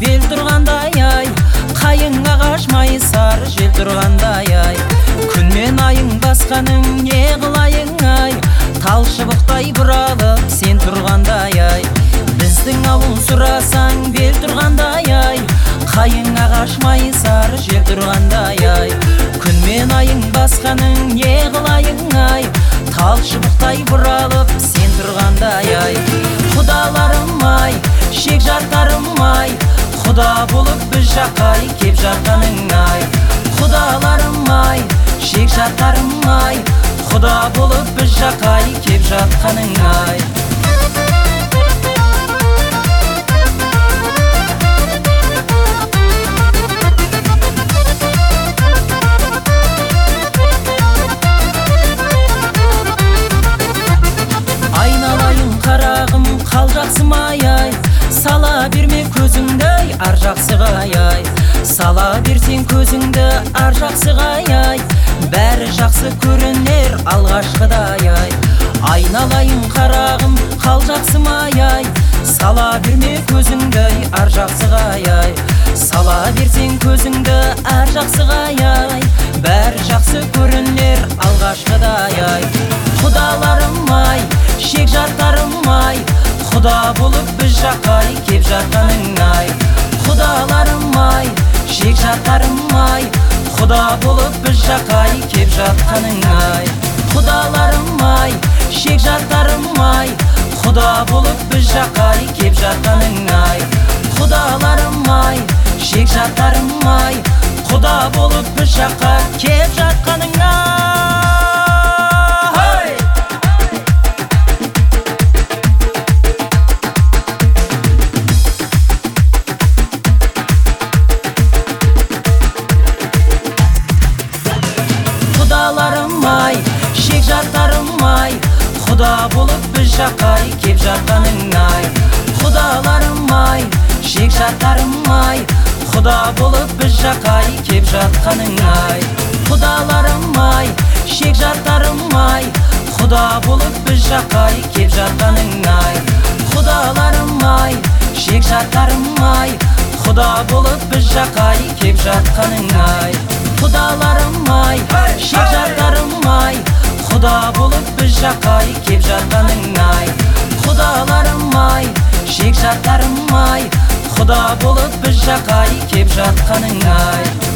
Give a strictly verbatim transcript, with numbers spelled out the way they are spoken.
бел тұрғандай ай, қайың ағаш майысар жел тұрғандай ай. Күн мен айың басқаның не қылайың ай, тал шыбықтай бұралып сен тұрғандай ай. Біздің ауыл сұрасаң бел тұрғандай ай, қайың ағаш майысар жел тұрғандай ай. Күн мен айың басқаның не қылайың ай, тал шыбықтай бұралып сен тұрғандай ай. Құдаларым ай, шек жартарым ай, құда болып біз жақай кеп жатқаның ай. Құдаларым ай, шек жартарым ай, құда болып біз жақай кеп жатқаның ай. Қарағым қал жақсым ай-ай, сала берме көзіңді ар жақсыға ай. Сала берсең көзіңді ар жақсыға ай, бәрі жақсы көрінер алғашқыдай ай. Айналайын қарағым қал жақсым ай-ай, сала берме көзіңді ар жақсыға ай. Сала берсең көзіңді ар жақсыға ай, бәрі жақсы көрінер алғашқыдай ай. Құдаларым ай, шек жартарым ай, құда болып біз жақай кеп жатқаның ай. Құдаларым ай, шек жартарым ай, құда болып біз жақай кеп жатқаның ай. Құдаларым ай, шек жартарым ай, құда болып біз жақай кеп жатқаның ай. Құдаларым ай, шек жартарым ай, құда болып біз жақай кеп жатқаның ай. Құдаларым ай, шек жартарым ай, құда болып біз жақай кеп жатқаның ай. Құдаларым ай, шек жартарым ай, құда болып біз жақай кеп жатқаның ай. Құдаларым ай, шек жартарым ай, құда болып біз жақай кеп жатқаның ай. Құдаларым ай, шек жартарым ай, құда болып біз жақай кеп жатқаның ай. Құдаларым ай, шек жартарым ай, құда болып біз жақай кеп жатқаның ай. Құдаларым ай, шек жартарым ай, құда болып біз жақай кеп жатқаның ай.